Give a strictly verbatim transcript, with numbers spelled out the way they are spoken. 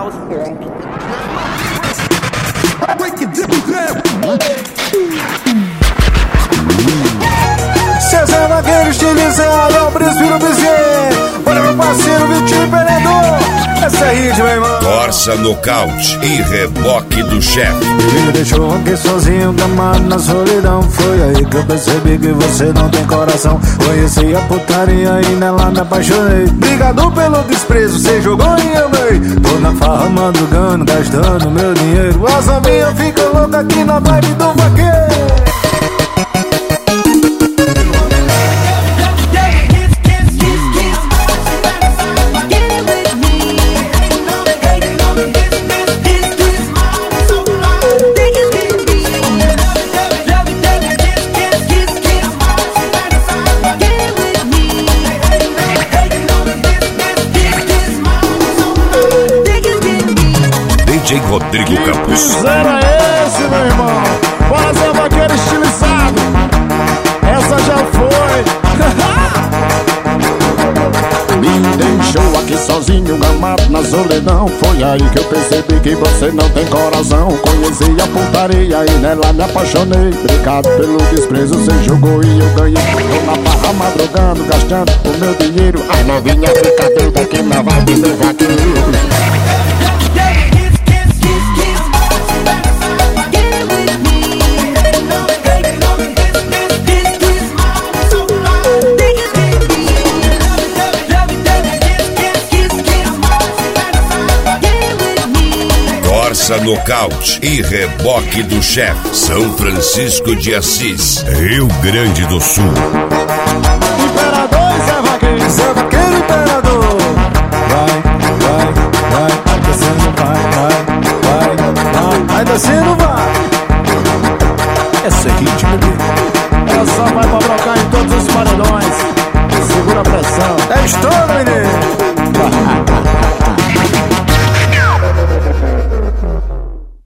César Vaqueiro, estilizado, é o príncipe do bezerro. Olha meu parceiro, Vitinho Imperador. Essa é hit, meu irmão. Corsa, nocaute e reboque do chefe. Ele me deixou aqui sozinho, gamado na solidão. Foi aí que eu percebi que você não tem coração. Conheci a putaria e nela me apaixonei. Obrigado pelo desprezo, você jogou e amei. Tô na farra madrugando, gastando meu dinheiro. As amigas ficam loucas aqui na vibe do vaqueiro. D J Rodrigo Campos. Zero é esse, meu irmão. Bora ser vaqueiro estilizado. Essa já foi. Me deixou aqui sozinho, gamado na solidão. Foi aí que eu percebi que você não tem coração. Conheci a putaria e nela me apaixonei. Obrigado pelo desprezo, você jogou e eu ganhei. Tô na barra madrugando, gastando o meu dinheiro. As novinhas ficam doidas aqui na vibe do vaqueiro. Corsa, nocaute e reboque do chefe. São Francisco de Assis, Rio Grande do Sul. Imperador, Zé Vaqueiro, Zé Vaqueiro, Imperador. Vai, vai, vai, vai descendo, vai, vai, vai, vai, vai descendo, vai. Essa é hit, bebê. Essa vai pra brocar em todos os paredões. Segura a pressão. É estouro, menino.